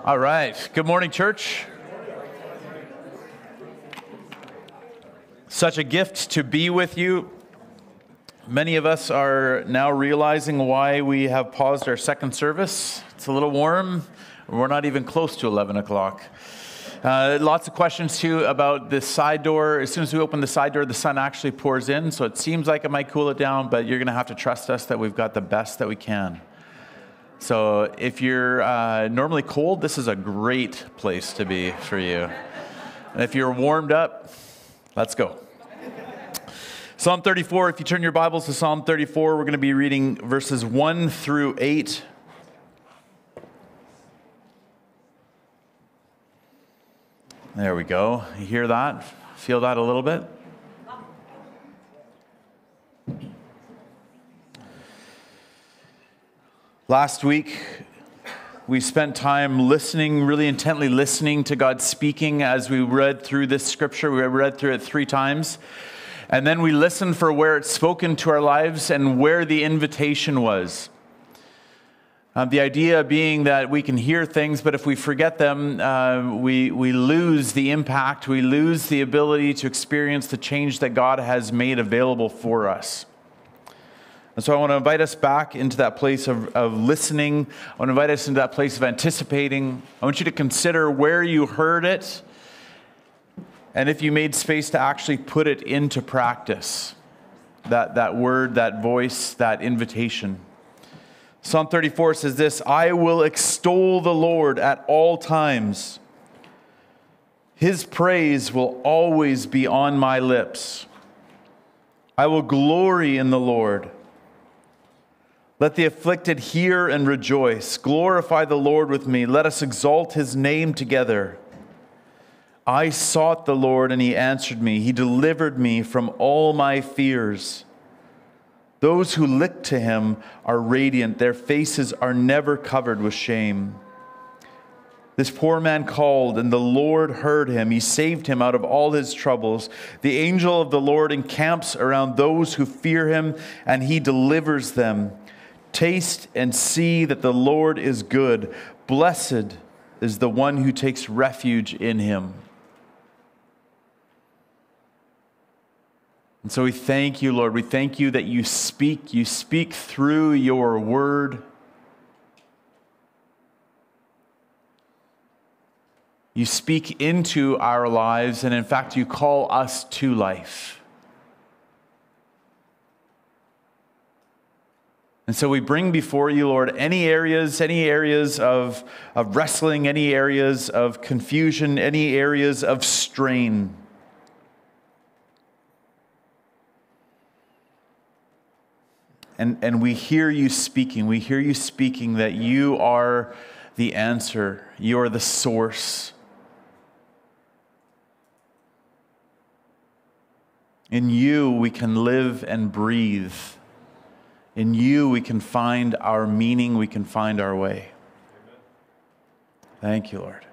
All right. Good morning, church. Such a gift to be with you. Many of us are now realizing why we have paused our second service. It's a little warm. We're not even close to 11 o'clock. Lots of questions, too, about the side door. As soon as we open the side door, the sun actually pours in, so it seems like it might cool it down, but you're going to have to trust us that we've got the best that we can. So if you're normally cold, this is a great place to be for you. And if you're warmed up, let's go. Psalm 34, if you turn your Bibles to Psalm 34, we're going to be reading verses 1 through 8. There we go. You hear that? Feel that a little bit? Last week, we spent time listening, really intently listening to God speaking as we read through this scripture. We read through it 3 times. And then we listened for where it's spoken to our lives and where the invitation was. The idea being that we can hear things, but if we forget them, we lose the impact. We lose the ability to experience the change that God has made available for us. And so I want to invite us back into that place of listening. I want to invite us into that place of anticipating. I want you to consider where you heard it and if you made space to actually put it into practice. That word, that voice, that invitation. Psalm 34 says this, I will extol the Lord at all times. His praise will always be on my lips. I will glory in the Lord. Let the afflicted hear and rejoice. Glorify the Lord with me. Let us exalt his name together. I sought the Lord and he answered me. He delivered me from all my fears. Those who look to him are radiant. Their faces are never covered with shame. This poor man called and the Lord heard him. He saved him out of all his troubles. The angel of the Lord encamps around those who fear him and he delivers them. Taste and see that the Lord is good. Blessed is the one who takes refuge in him. And so we thank you, Lord. We thank you that you speak. You speak through your word. You speak into our lives, and in fact, you call us to life. And so we bring before you, Lord, any areas of wrestling, any areas of confusion, any areas of strain. And we hear you speaking. We hear you speaking that you are the answer. You are the source. In you we can live and breathe. In you, we can find our meaning. We can find our way. Thank you, Lord.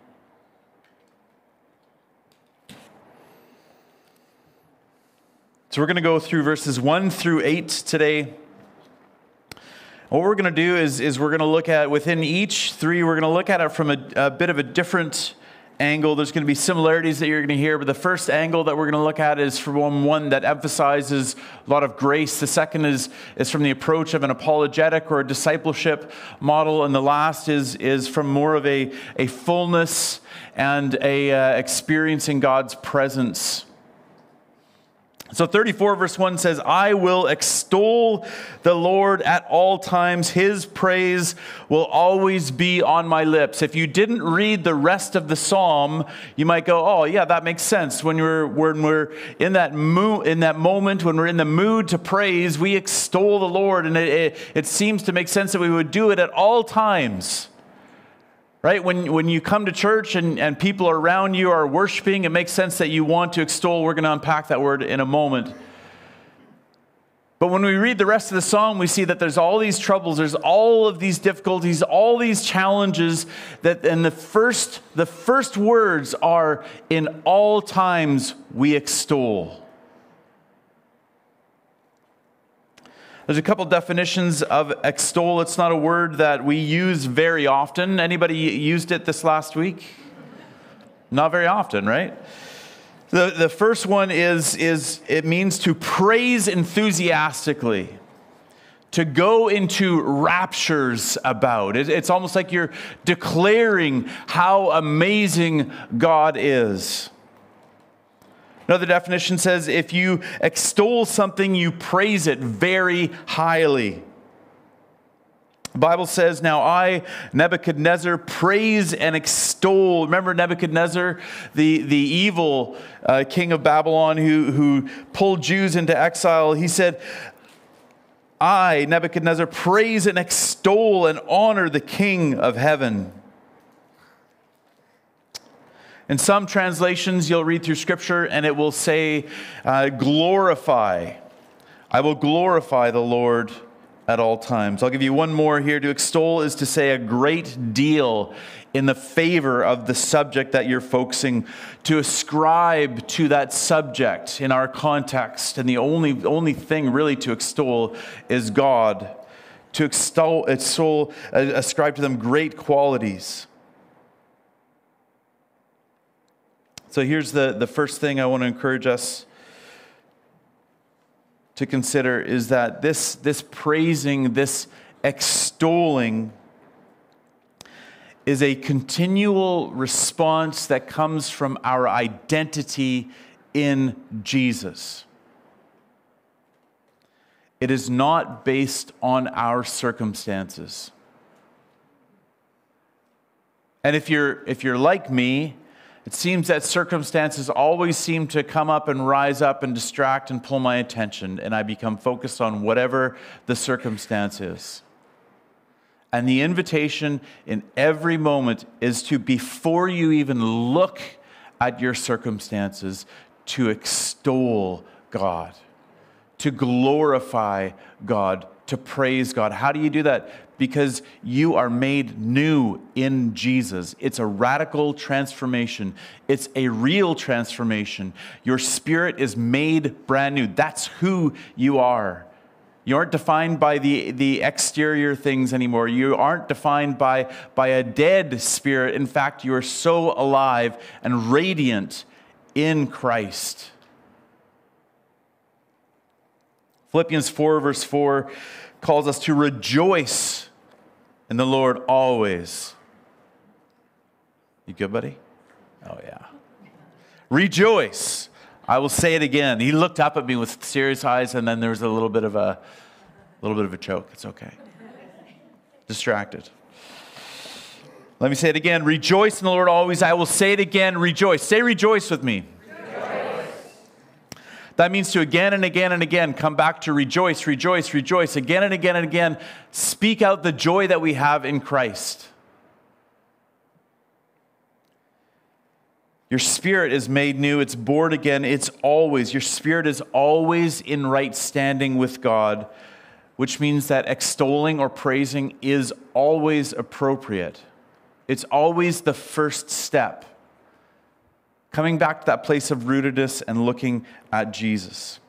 So we're going to go through verses 1 through 8 today. What we're going to do is we're going to look at, within each 3, we're going to look at it from a bit of a different angle. There's going to be similarities that you're going to hear, but the first angle that we're going to look at is from one that emphasizes a lot of grace. The second is from the approach of an apologetic or a discipleship model, and the last is from more of a fullness and experiencing God's presence. So 34 verse 1 says, I will extol the Lord at all times. His praise will always be on my lips. If you didn't read the rest of the psalm, you might go, oh yeah, that makes sense. When we're in that moment, when we're in the mood to praise, we extol the Lord. And it seems to make sense that we would do it at all times. Right? When you come to church and people around you are worshiping, it makes sense that you want to extol. We're going to unpack that word in a moment. But when we read the rest of the psalm, we see that there's all these troubles, there's all of these difficulties, all these challenges, and the first words are, in all times we extol. There's a couple definitions of extol. It's not a word that we use very often. Anybody used it this last week? Not very often, right? The first one is it means to praise enthusiastically, to go into raptures about. It's almost like you're declaring how amazing God is. Another definition says if you extol something, you praise it very highly. The Bible says, now I, Nebuchadnezzar, praise and extol. Remember Nebuchadnezzar, the evil king of Babylon who pulled Jews into exile. He said, I, Nebuchadnezzar, praise and extol and honor the King of heaven. In some translations, you'll read through Scripture and it will say, glorify. I will glorify the Lord at all times. I'll give you one more here. To extol is to say a great deal in the favor of the subject that you're focusing, to ascribe to that subject in our context. And the only thing really to extol is God. To extol, ascribe to them great qualities. So here's the first thing I want to encourage us to consider is that this praising, this extolling is a continual response that comes from our identity in Jesus. It is not based on our circumstances. And if you're like me, it seems that circumstances always seem to come up and rise up and distract and pull my attention, and I become focused on whatever the circumstance is. And the invitation in every moment is to, before you even look at your circumstances, to extol God, to glorify God, to praise God. How do you do that? Because you are made new in Jesus. It's a radical transformation. It's a real transformation. Your spirit is made brand new. That's who you are. You aren't defined by the exterior things anymore. You aren't defined by a dead spirit. In fact, you are so alive and radiant in Christ. Philippians 4 verse 4 calls us to rejoice in the Lord always. You good, buddy? Oh, yeah. Rejoice. I will say it again. He looked up at me with serious eyes, and then there was a little bit of a choke. It's okay. Distracted. Let me say it again. Rejoice in the Lord always. I will say it again. Rejoice. Say rejoice with me. That means to again and again and again come back to rejoice, rejoice, rejoice, again and again and again. Speak out the joy that we have in Christ. Your spirit is made new. It's born again. Your spirit is always in right standing with God, which means that extolling or praising is always appropriate. It's always the first step. Coming back to that place of rootedness and looking at Jesus.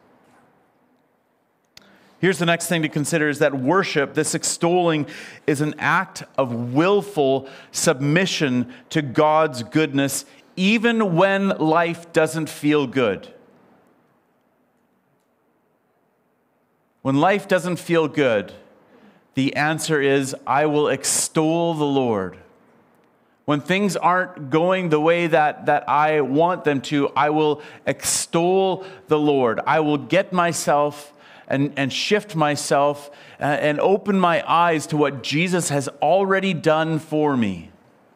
Here's the next thing to consider is that worship, this extolling, is an act of willful submission to God's goodness, even when life doesn't feel good. When life doesn't feel good, the answer is, I will extol the Lord. When things aren't going the way that I want them to, I will extol the Lord. I will get myself and shift myself and open my eyes to what Jesus has already done for me.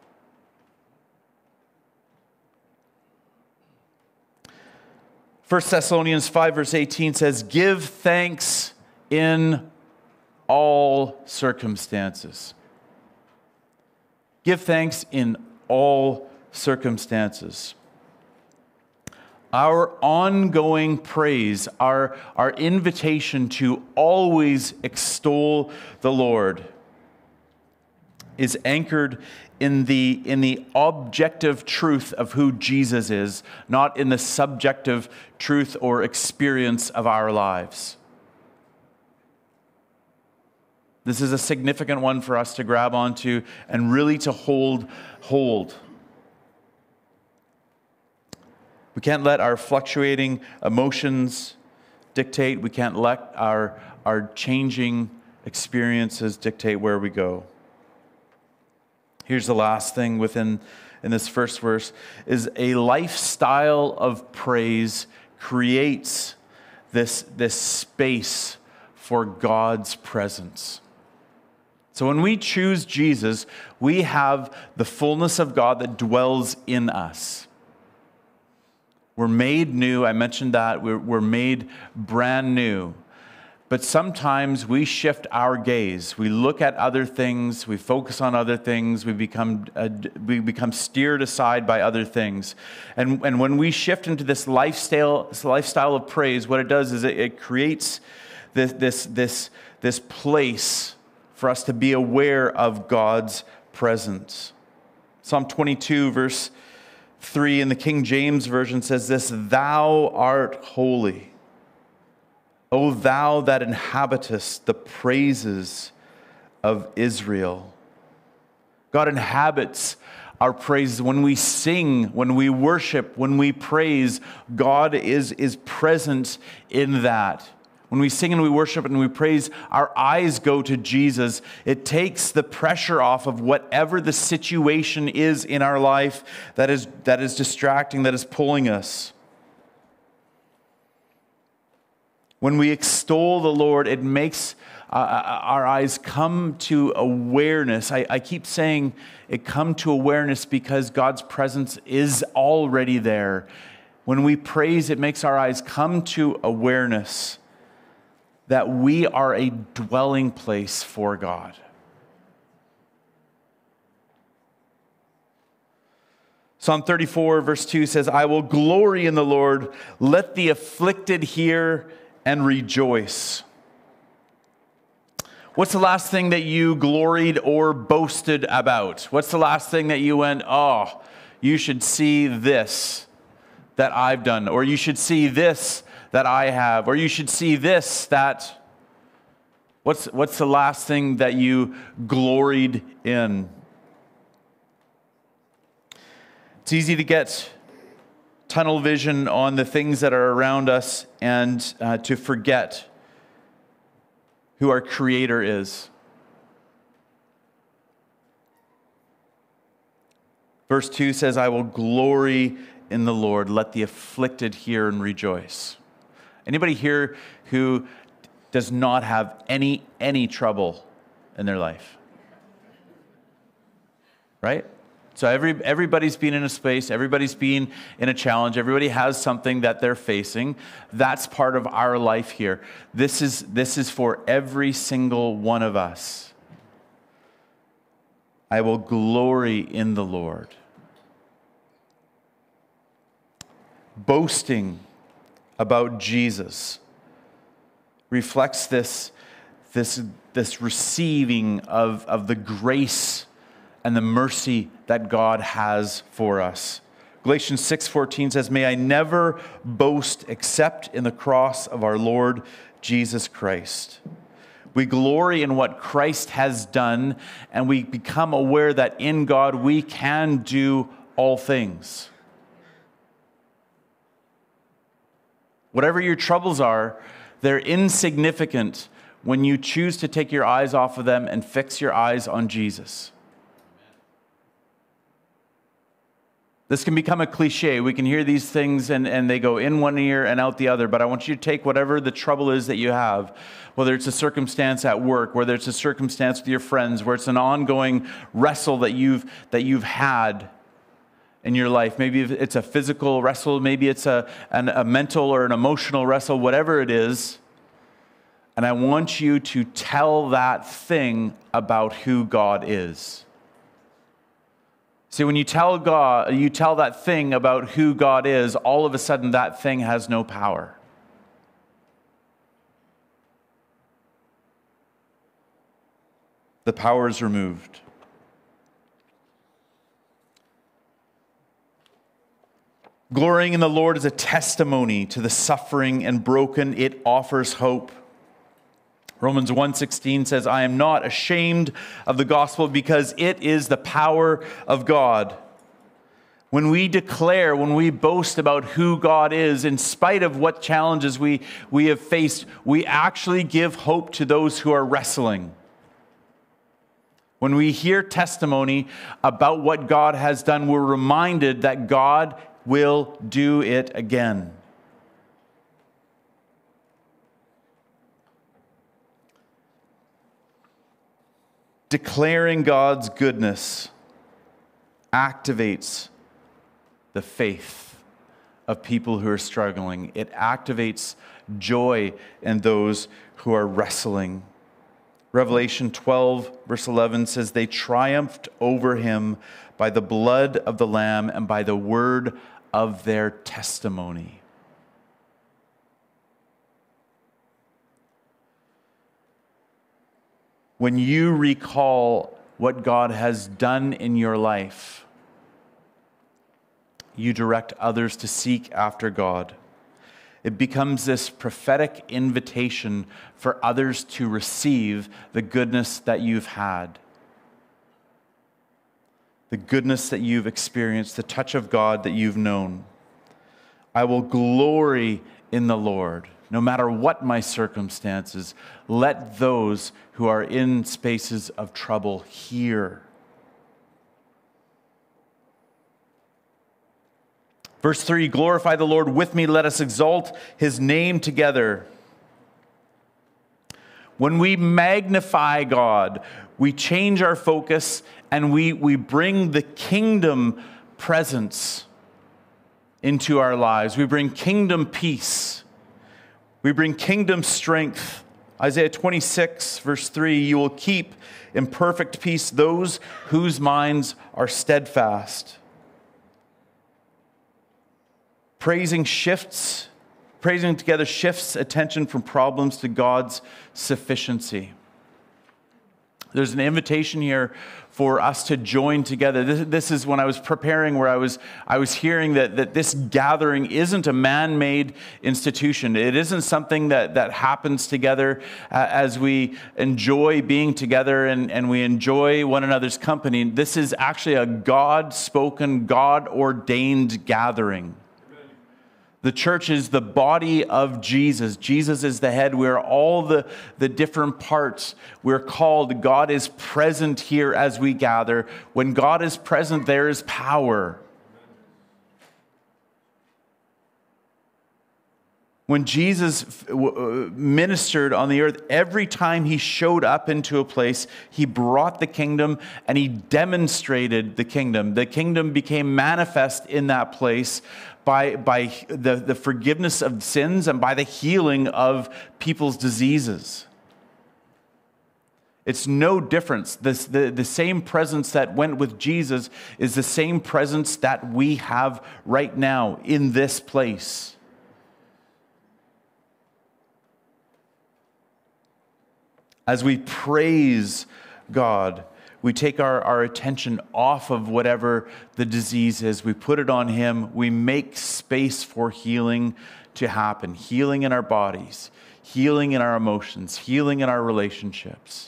First Thessalonians 5 verse 18 says, give thanks in all circumstances. Give thanks in all circumstances. Our ongoing praise, our invitation to always extol the Lord is anchored in the objective truth of who Jesus is, not in the subjective truth or experience of our lives. This is a significant one for us to grab onto and really to hold. We can't let our fluctuating emotions dictate. We can't let our changing experiences dictate where we go. Here's the last thing in this first verse, is a lifestyle of praise creates this space for God's presence. So when we choose Jesus, we have the fullness of God that dwells in us. We're made new. I mentioned that. We're made brand new. But sometimes we shift our gaze. We look at other things. We focus on other things. We become steered aside by other things. And when we shift into this lifestyle of praise, what it does is it creates this place for us to be aware of God's presence. Psalm 22, verse 3 in the King James Version says this, "Thou art holy, O thou that inhabitest the praises of Israel." God inhabits our praises. When we sing, when we worship, when we praise, God is present in that. When we sing and we worship and we praise, our eyes go to Jesus. It takes the pressure off of whatever the situation is in our life that is distracting, that is pulling us. When we extol the Lord, it makes our eyes come to awareness. I keep saying it come to awareness because God's presence is already there. When we praise, it makes our eyes come to awareness that we are a dwelling place for God. Psalm 34, verse 2 says, "I will glory in the Lord. Let the afflicted hear and rejoice." What's the last thing that you gloried or boasted about? What's the last thing that you went, "Oh, you should see this that I've done," or "You should see this that I have," or "You should see this that..." What's the last thing that you gloried in? It's easy to get tunnel vision on the things that are around us and to forget who our Creator is. Verse 2 says, "I will glory in the Lord. Let the afflicted hear and rejoice." Anybody here who does not have any trouble in their life? Right? So everybody's been in a space, everybody's been in a challenge, everybody has something that they're facing. That's part of our life here. This is for every single one of us. I will glory in the Lord. Boasting about Jesus reflects this receiving of the grace and the mercy that God has for us. Galatians 6:14 says, "May I never boast except in the cross of our Lord Jesus Christ." We glory in what Christ has done, and we become aware that in God we can do all things. Whatever your troubles are, they're insignificant when you choose to take your eyes off of them and fix your eyes on Jesus. This can become a cliche. We can hear these things and they go in one ear and out the other, but I want you to take whatever the trouble is that you have, whether it's a circumstance at work, whether it's a circumstance with your friends, where it's an ongoing wrestle that you've had in your life. Maybe it's a physical wrestle, maybe it's a mental or an emotional wrestle, whatever it is. And I want you to tell that thing about who God is. See, when you tell that thing about who God is, all of a sudden that thing has no power. The power is removed. Glorying in the Lord is a testimony to the suffering and broken. It offers hope. Romans 1:16 says, I am not ashamed of the gospel because it is the power of God. When we declare, when we boast about who God is, in spite of what challenges we have faced, we actually give hope to those who are wrestling. When we hear testimony about what God has done, we're reminded that God will do it again. Declaring God's goodness activates the faith of people who are struggling. It activates joy in those who are wrestling. Revelation 12, verse 11 says, they triumphed over him by the blood of the Lamb and by the word of their testimony. When you recall what God has done in your life, you direct others to seek after God. It becomes this prophetic invitation for others to receive the goodness that you've had, the goodness that you've experienced, the touch of God that you've known. I will glory in the Lord. No matter what my circumstances, let those who are in spaces of trouble hear. Verse 3, glorify the Lord with me, let us exalt his name together. When we magnify God, we change our focus and we bring the kingdom presence into our lives. We bring kingdom peace. We bring kingdom strength. Isaiah 26, verse 3, you will keep in perfect peace those whose minds are steadfast. Praising together shifts attention from problems to God's sufficiency. There's an invitation here for us to join together. This is when I was preparing, where I was hearing that this gathering isn't a man-made institution. It isn't something that happens together as we enjoy being together and we enjoy one another's company. This is actually a God-spoken, God-ordained gathering. The church is the body of Jesus. Jesus is the head. We're all the different parts. We're called. God is present here as we gather. When God is present, there is power. When Jesus ministered on the earth, every time he showed up into a place, he brought the kingdom and he demonstrated the kingdom. The kingdom became manifest in that place by the forgiveness of sins and by the healing of people's diseases. It's no difference. The same presence that went with Jesus is the same presence that we have right now in this place. As we praise God, we take our attention off of whatever the disease is. We put it on him. We make space for healing to happen. Healing in our bodies, healing in our emotions, healing in our relationships.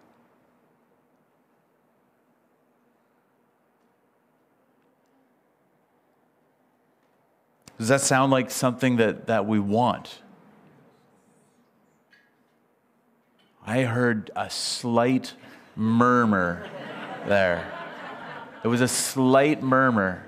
Does that sound like something that we want? I heard a slight murmur there. It was a slight murmur.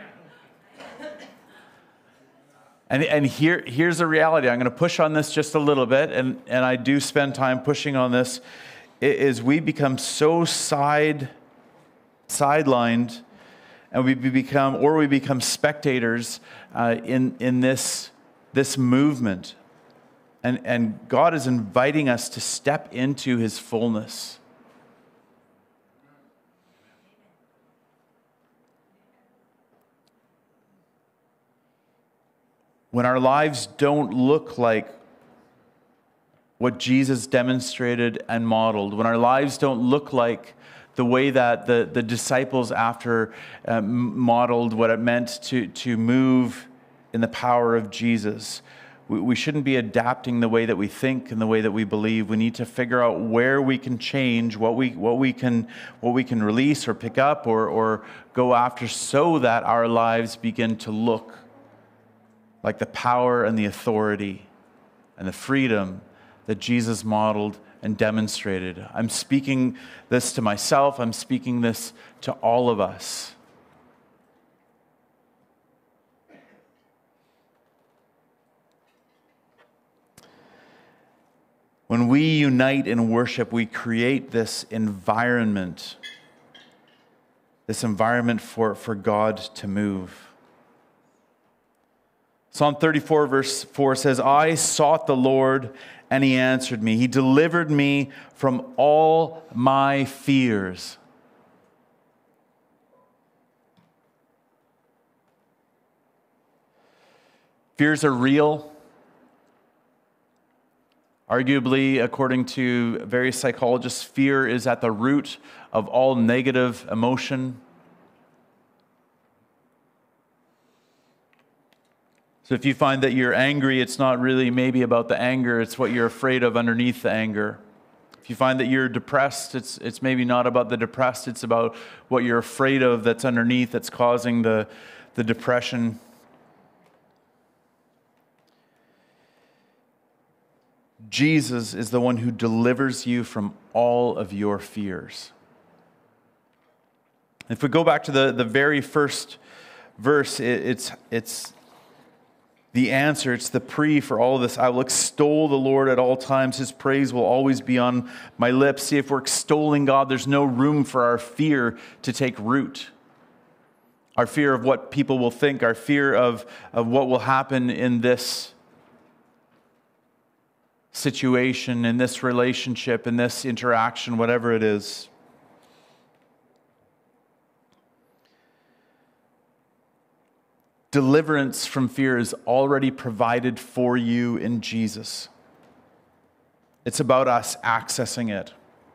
And here's the reality. I'm going to push on this just a little bit, and I do spend time pushing on this, is we become so sidelined, and we become spectators in this movement. And God is inviting us to step into his fullness. When our lives don't look like what Jesus demonstrated and modeled, when our lives don't look like the way that the disciples after modeled what it meant to move in the power of Jesus, we shouldn't be adapting the way that we think and the way that we believe. We need to figure out where we can change, what we can release or pick up or go after, so that our lives begin to look like the power and the authority and the freedom that Jesus modeled and demonstrated. I'm speaking this to myself. I'm speaking this to all of us. When we unite in worship, we create this environment for God to move. Psalm 34 verse 4 says, I sought the Lord and he answered me. He delivered me from all my fears. Fears are real. Arguably, according to various psychologists, fear is at the root of all negative emotion. So if you find that you're angry, it's not really maybe about the anger, it's what you're afraid of underneath the anger. If you find that you're depressed, it's maybe not about the depressed, it's about what you're afraid of that's underneath, that's causing the depression. Jesus is the one who delivers you from all of your fears. If we go back to the very first verse, it's the answer, it's the plea for all of this. I will extol the Lord at all times. His praise will always be on my lips. See, if we're extolling God, there's no room for our fear to take root. Our fear of what people will think, our fear of what will happen in this situation, in this relationship, in this interaction, whatever it is. Deliverance from fear is already provided for you in Jesus. It's about us accessing it.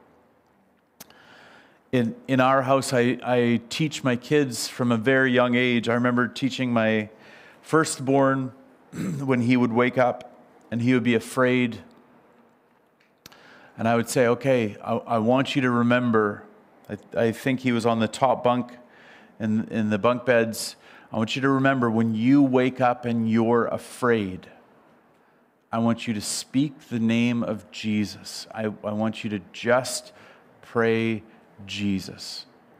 In our house, I teach my kids from a very young age. I remember teaching my firstborn when he would wake up and he would be afraid. And I would say, okay, I want you to remember, I think he was on the top bunk in the bunk beds. I want you to remember, when you wake up and you're afraid, I want you to speak the name of Jesus. I want you to just pray Jesus.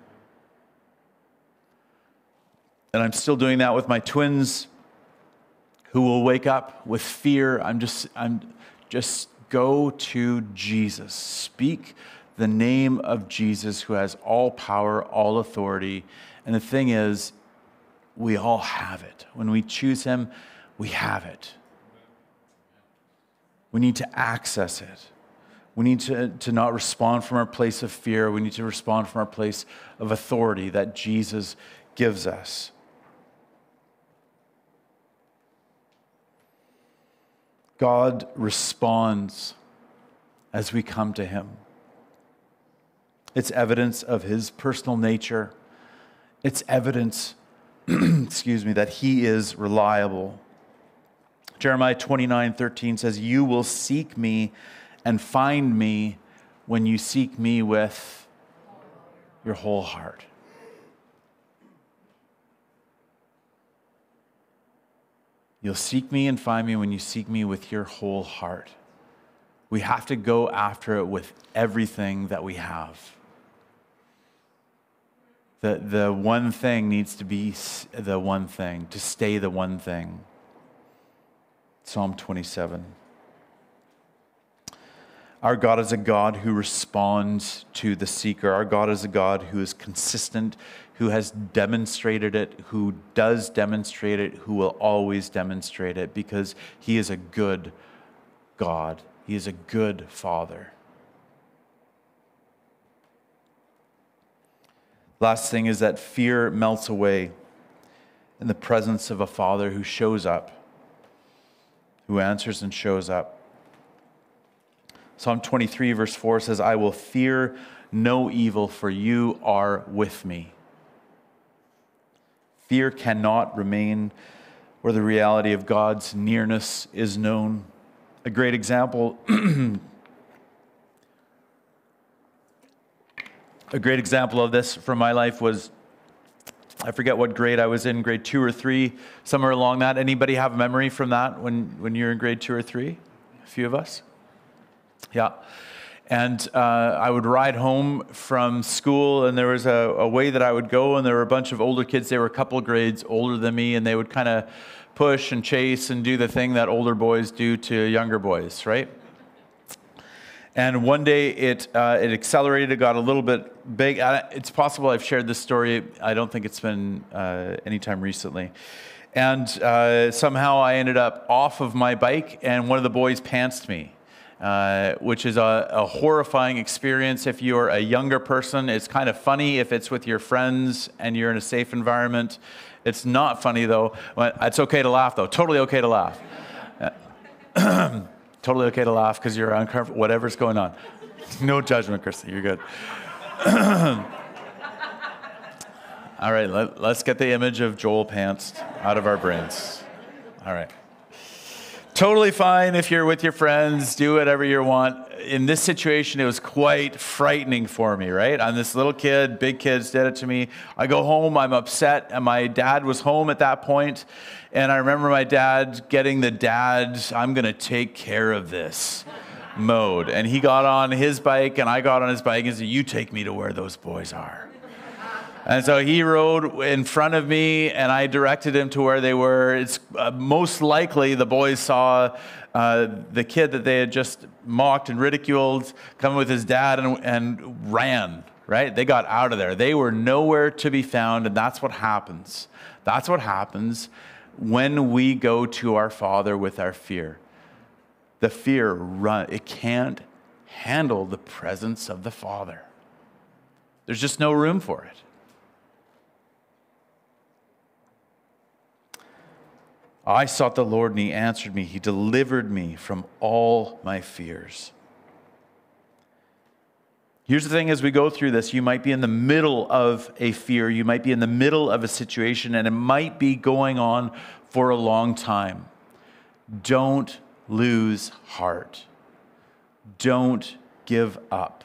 And I'm still doing that with my twins, who will wake up with fear. I'm just go to Jesus. Speak the name of Jesus, who has all power, all authority. And the thing is, we all have it. When we choose him, we have it. We need to access it. We need to not respond from our place of fear. We need to respond from our place of authority that Jesus gives us. God responds as we come to him. It's evidence of his personal nature. It's evidence that he is reliable. Jeremiah 29:13 says, you will seek me and find me when you seek me with your whole heart. You'll seek me and find me when you seek me with your whole heart. We have to go after it with everything that we have. The one thing needs to be the one thing, to stay the one thing. Psalm 27. Our God is a God who responds to the seeker. Our God is a God who is consistent, who has demonstrated it, who does demonstrate it, who will always demonstrate it, because he is a good God. He is a good Father. Last thing is that fear melts away in the presence of a Father who shows up, who answers and shows up. Psalm 23 verse 4 says, I will fear no evil, for you are with me. Fear cannot remain where the reality of God's nearness is known. A great example of this from my life was, I forget what grade I was in, grade 2 or 3, somewhere along that. Anybody have a memory from that when you're in grade 2 or 3? A few of us? Yeah. And I would ride home from school, and there was a way that I would go, and there were a bunch of older kids. They were a couple grades older than me, and they would kind of push and chase and do the thing that older boys do to younger boys, right? And one day it accelerated, it got a little bit big. It's possible I've shared this story. I don't think it's been any time recently. And somehow I ended up off of my bike, and one of the boys pantsed me. Which is a horrifying experience if you're a younger person. It's kind of funny if it's with your friends and you're in a safe environment. It's not funny, though. It's okay to laugh, though. Totally okay to laugh. Totally okay to laugh because you're uncomfortable, whatever's going on. No judgment, Christy. You're good. All right, let's get the image of Joel pantsed out of our brains. All right. Totally fine if you're with your friends, do whatever you want. In this situation, it was quite frightening for me, right? I'm this little kid, big kids did it to me. I go home, I'm upset, and my dad was home at that point, and I remember my dad getting the I'm going to take care of this mode. And he got on his bike, and I got on his bike, and said, you take me to where those boys are. And so he rode in front of me, and I directed him to where they were. It's most likely the boys saw the kid that they had just mocked and ridiculed come with his dad and ran, right? They got out of there. They were nowhere to be found, and that's what happens. That's what happens when we go to our Father with our fear. The fear, it can't handle the presence of the Father. There's just no room for it. I sought the Lord, and he answered me. He delivered me from all my fears. Here's the thing, as we go through this, you might be in the middle of a fear. You might be in the middle of a situation, and it might be going on for a long time. Don't lose heart. Don't give up.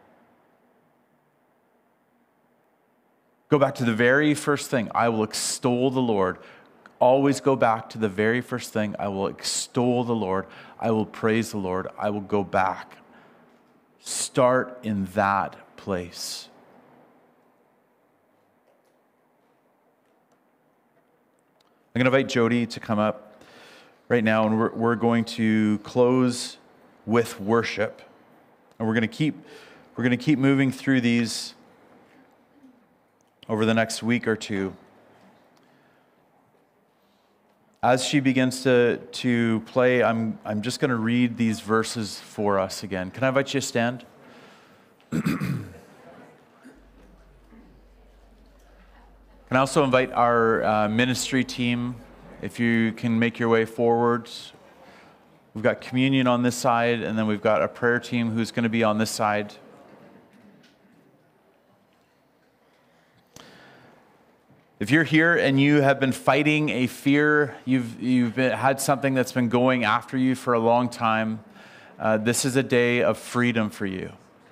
Go back to the very first thing. I will extol the Lord. Always go back to the very first thing. I will extol the Lord. I will praise the Lord. I will go back. Start in that place. I'm going to invite Jody to come up right now, and we're going to close with worship. And we're going to keep moving through these over the next week or two. As she begins to play, I'm just going to read these verses for us again. Can I invite you to stand? Can I also invite our ministry team, if you can make your way forward. We've got communion on this side, and then we've got a prayer team who's going to be on this side. If you're here and you have been fighting a fear, you've had something that's been going after you for a long time, this is a day of freedom for you.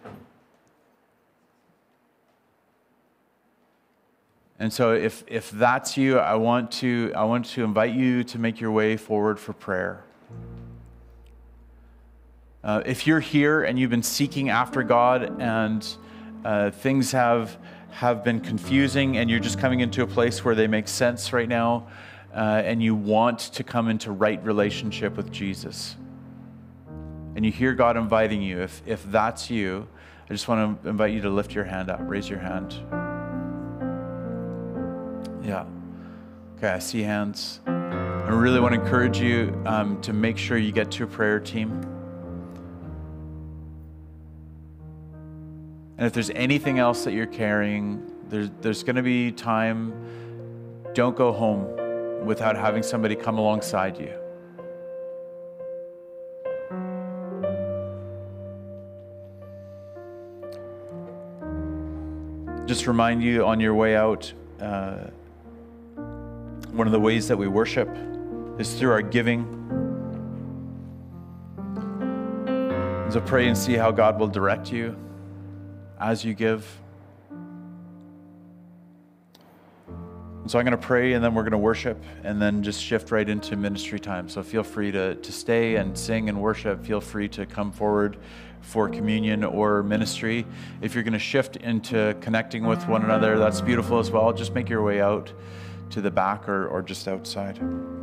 And so if that's you, I want to invite you to make your way forward for prayer. If you're here and you've been seeking after God and things have been confusing and you're just coming into a place where they make sense right now, and you want to come into right relationship with Jesus, and you hear God inviting you, if that's you, I just want to invite you to lift your hand up. Raise your hand. Yeah. Okay, I see hands. I really want to encourage you to make sure you get to a prayer team. And if there's anything else that you're carrying, there's going to be time. Don't go home without having somebody come alongside you. Just remind you on your way out, one of the ways that we worship is through our giving. And so pray and see how God will direct you as you give. And so I'm going to pray, and then we're going to worship, and then just shift right into ministry time. So feel free to stay and sing and worship. Feel free to come forward for communion or ministry. If you're going to shift into connecting with one another, that's beautiful as well. Just make your way out to the back or just outside.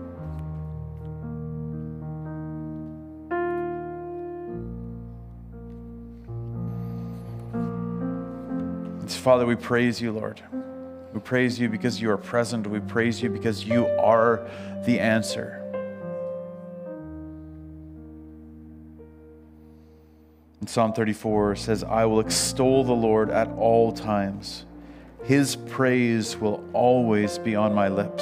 Father, we praise you, Lord. We praise you because you are present. We praise you because you are the answer. And Psalm 34 says, I will extol the Lord at all times. His praise will always be on my lips.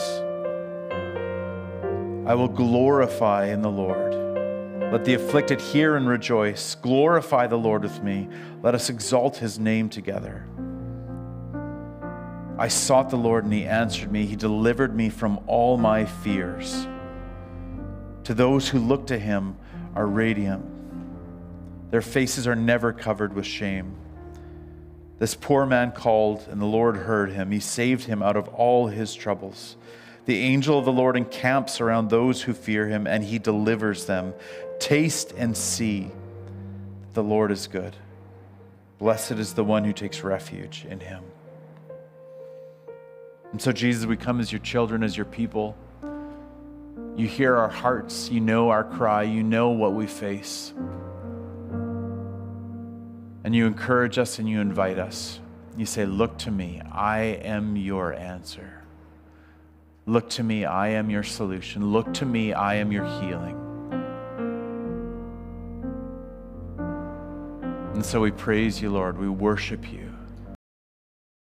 I will glorify in the Lord. Let the afflicted hear and rejoice. Glorify the Lord with me. Let us exalt his name together. I sought the Lord and he answered me. He delivered me from all my fears. To those who look to him are radiant. Their faces are never covered with shame. This poor man called and the Lord heard him. He saved him out of all his troubles. The angel of the Lord encamps around those who fear him and he delivers them. Taste and see that the Lord is good. Blessed is the one who takes refuge in him. And so, Jesus, we come as your children, as your people. You hear our hearts. You know our cry. You know what we face. And you encourage us and you invite us. You say, look to me. I am your answer. Look to me. I am your solution. Look to me. I am your healing. And so we praise you, Lord. We worship you.